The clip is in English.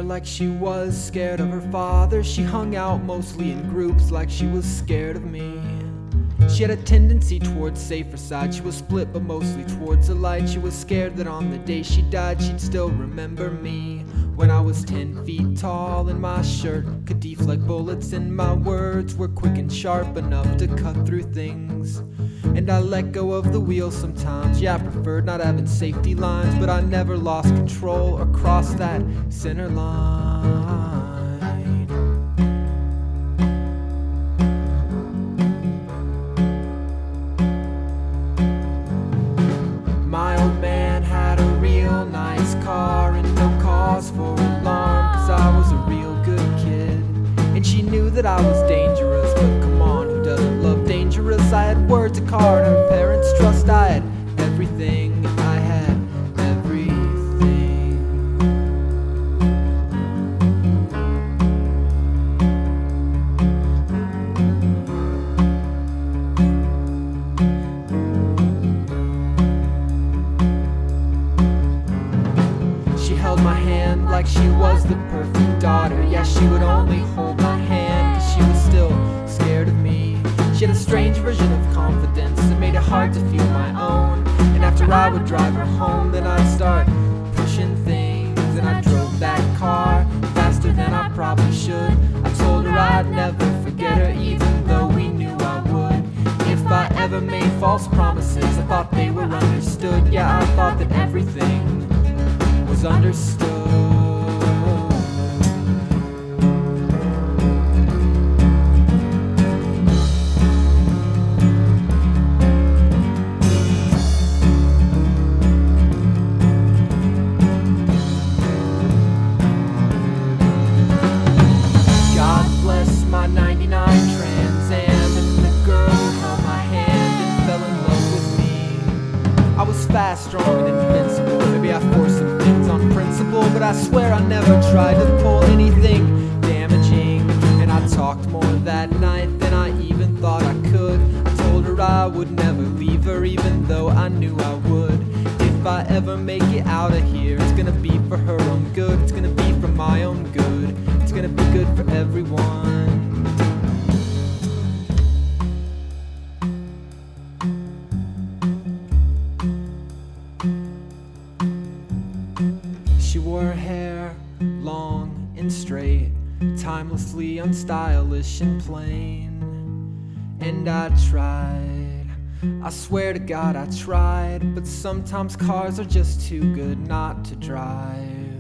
like she was scared of her father. She hung out mostly in groups like she was scared of me. She had a tendency towards safer side. She was split but mostly towards the light. She was scared that on the day she died she'd still remember me. When I was 10 feet tall and my shirt could deflect bullets, and my words were quick and sharp enough to cut through things. And I let go of the wheel sometimes. Yeah, I preferred not having safety lines, but I never lost control or crossed that center line. My old man had a real nice car and no cause for alarm, 'cause I was a real good kid. And she knew that I was dangerous, but come on, who doesn't love dangerous? I had words, a car, and her parents' trust. I had everything, I had everything. She held my hand like she was the perfect daughter. Yeah, she would only hold my hand 'cause she was still scared of me. She had a strange version of confidence that made it hard to feel my own. And after I would drive her home, then I'd start pushing things. And I drove that car faster than I probably should. I told her I'd never forget her, even though we knew I would. If I ever made false promises, I thought they were understood. Yeah, I thought that everything was understood. God bless my 99 Trans Am and the girl who held my hand and fell in love with me. I was fast, strong, and invincible. Maybe I forced some things on principle, but I swear I never tried to pull anything damaging. And I talked more that night than I even thought I could. I told her I would never leave her, even though I knew I would. If I ever make it out of here, it's gonna be for her own good. It's gonna be for my own good. It's gonna be good for everyone. She wore her hair long and straight, timelessly unstylish and plain. And I tried, I swear to God I tried, but sometimes cars are just too good not to drive.